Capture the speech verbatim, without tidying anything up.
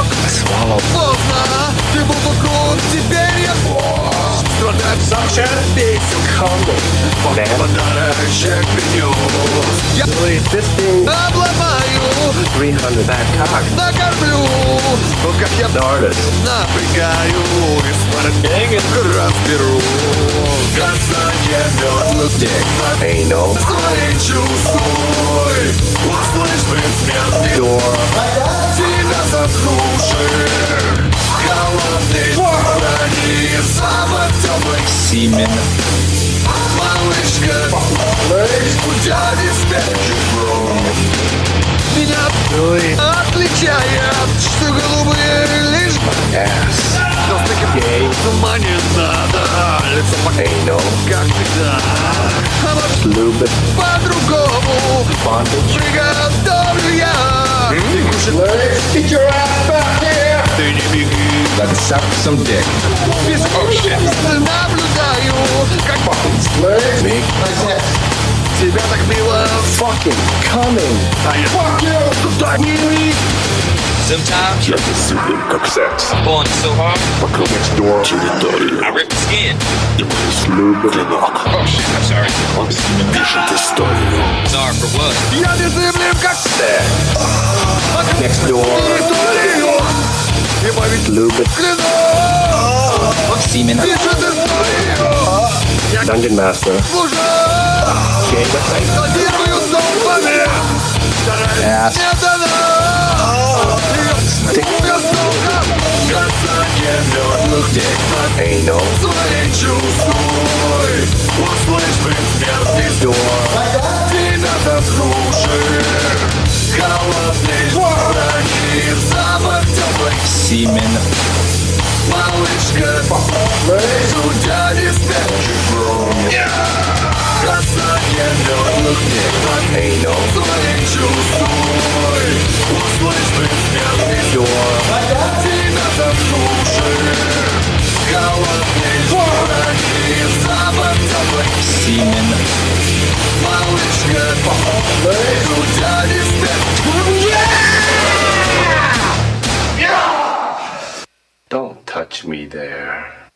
Swallow. Поздно, ты был покрут, теперь я страдать Suction. бесит. Combo. Man. Подарочек принес. Я Really, this thing. обломаю, three hundred back cock. накормлю. Ну как я Stardust. напрягаю и сморгаю, разберу. Касание мёртвых дек. Anal. Свои чувствуй, услышь предсмертный Door. тебя заслушай. Холодный храни запах теплых Semen. малышка. Спустя диспетчер кровь. Меня Really? отличает, что голубые лишь Ass. Gay. ума не надо. Лицо Anal. как всегда. А вот Lube. по-другому Bondage. приготовлю я. Ты Get your ass back here. Ты не беги. Let's suck some dick. Без наблюдаю, как Big. тебя так мило. Fucking coming. А я туда не Sometimes Я бессилен, как секс. I'm pulling so hard, Пока next door территорию. I rip the skin. И мы с Любой клинок. Oh shit, I'm sorry. Он с ними пишет историю. Sorry for what? Я незыблем, как Next door. территорию. И поведь Lube. клинок. Semen. Пишет историю. Я Dungeon Master. служу. Gay website. Кодирую зомбами. Ass. Не дано. Dick. Касание мертвых дек. Anal. Свои чувствуй. Услышь предсмертный Door. тебя заслушай. Холодный храни запах теплых Semen. малышка. Судя диспетчер кровь. Касание мертвых дек. Anal. Свои чувствуй. Услышь предсмертный Door. тебя заслушай. Холодный храни запах теплых Semen. малышка. Судя диспетчер. Don't touch me there.